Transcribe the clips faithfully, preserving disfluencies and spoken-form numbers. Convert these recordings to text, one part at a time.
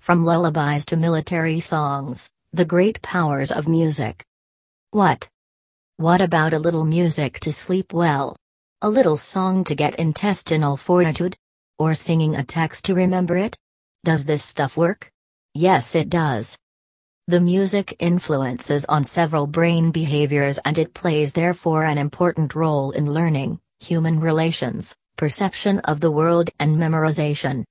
From lullabies to military songs, the great powers of music. What? What about a little music to sleep well? A little song to get intestinal fortitude? Or singing a text to remember it? Does this stuff work? Yes, it does. The music influences on several brain behaviors and it plays therefore an important role in learning, human relations, perception of the world and memorization.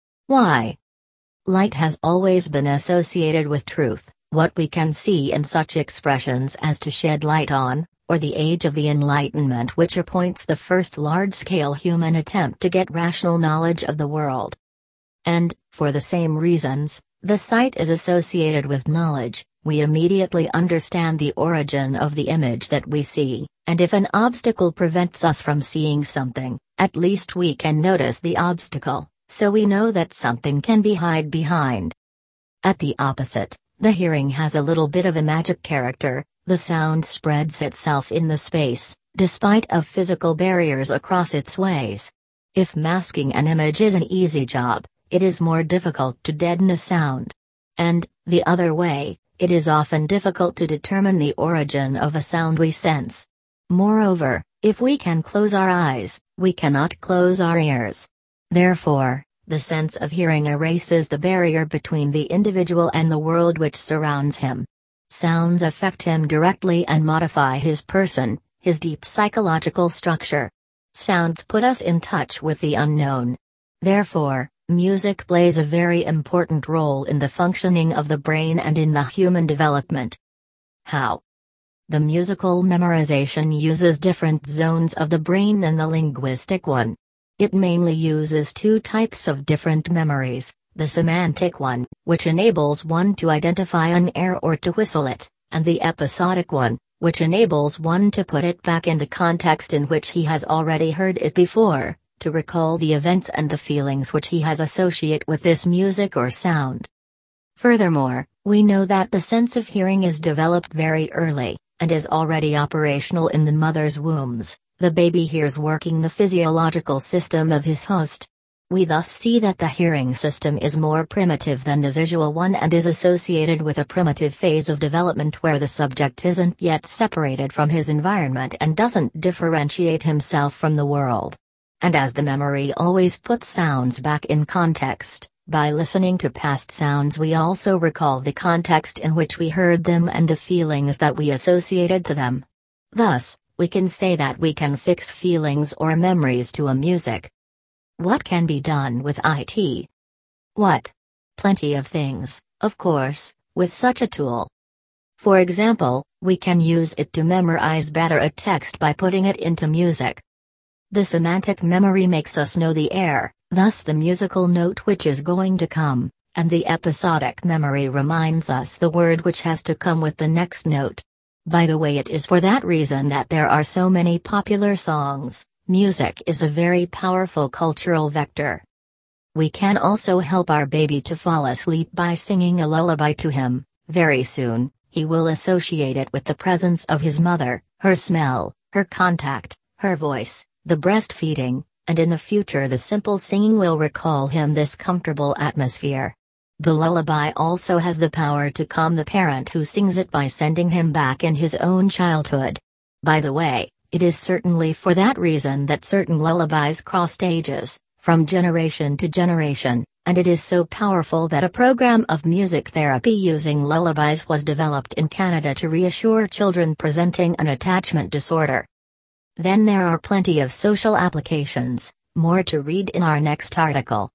Why? Light has always been associated with truth, what we can see in such expressions as to shed light on, or the age of the Enlightenment, which appoints the first large-scale human attempt to get rational knowledge of the world. And, for the same reasons, the sight is associated with knowledge. We immediately understand the origin of the image that we see, and if an obstacle prevents us from seeing something, at least we can notice the obstacle, so we know that something can be hid behind. At the opposite, the hearing has a little bit of a magic character. The sound spreads itself in the space, despite of physical barriers across its ways. If masking an image is an easy job, it is more difficult to deaden a sound. And, the other way, it is often difficult to determine the origin of a sound we sense. Moreover, if we can close our eyes, we cannot close our ears. Therefore, the sense of hearing erases the barrier between the individual and the world which surrounds him. Sounds affect him directly and modify his person, his deep psychological structure. Sounds put us in touch with the unknown. Therefore, music plays a very important role in the functioning of the brain and in the human development. How? The musical memorization uses different zones of the brain than the linguistic one. It mainly uses two types of different memories. The semantic one, which enables one to identify an air or to whistle it, and the episodic one, which enables one to put it back in the context in which he has already heard it before, to recall the events and the feelings which he has associated with this music or sound. Furthermore, we know that the sense of hearing is developed very early, and is already operational in the mother's wombs. The baby hears working the physiological system of his host. We thus see that the hearing system is more primitive than the visual one and is associated with a primitive phase of development where the subject isn't yet separated from his environment and doesn't differentiate himself from the world. And as the memory always puts sounds back in context, by listening to past sounds we also recall the context in which we heard them and the feelings that we associated to them. Thus, we can say that we can fix feelings or memories to a music. What can be done with it? What? Plenty of things, of course, with such a tool. For example, we can use it to memorize better a text by putting it into music. The semantic memory makes us know the air, thus the musical note which is going to come, and the episodic memory reminds us the word which has to come with the next note. By the way, it is for that reason that there are so many popular songs. Music is a very powerful cultural vector. We can also help our baby to fall asleep by singing a lullaby to him. Very soon, he will associate it with the presence of his mother, her smell, her contact, her voice, the breastfeeding, and in the future the simple singing will recall him this comfortable atmosphere. The lullaby also has the power to calm the parent who sings it by sending him back in his own childhood. By the way, it is certainly for that reason that certain lullabies crossed ages, from generation to generation, and it is so powerful that a program of music therapy using lullabies was developed in Canada to reassure children presenting an attachment disorder. Then there are plenty of social applications, more to read in our next article.